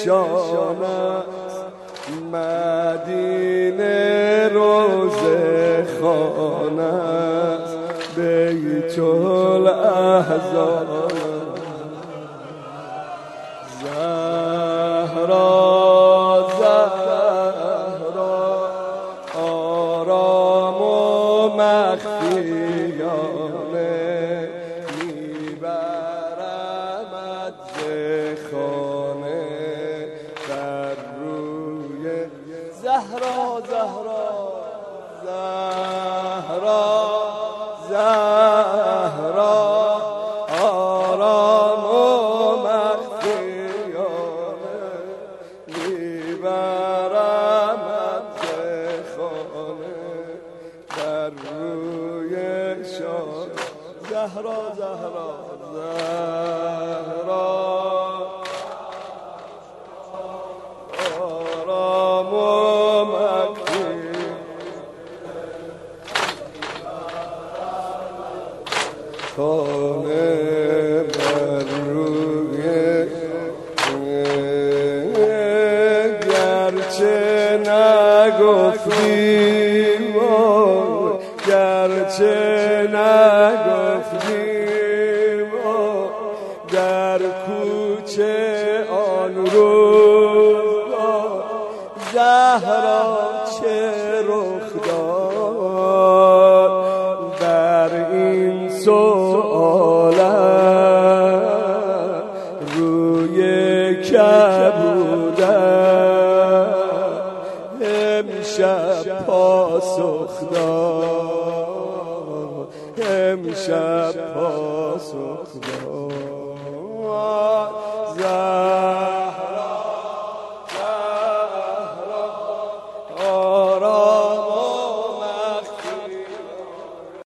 شان است، مدینه روزه خانه است، بیت الاحزان. زهرا زهرا آرام و مخفیانه میبرمت ز خانه بر روی زهرا زهرا زهرا زهرا آرام و مخفیانه میبرمت ز خانه بر روی شان. زهرا زهرا زهرا آرام و مخفی خانه بر روی گرچه نگفتیم گرچه نگفتیم در کوچه آن روز زهرا چه رخ داد بر این سؤالم روی کبودم امشب پاسخ داد، امشب پاسخ داد.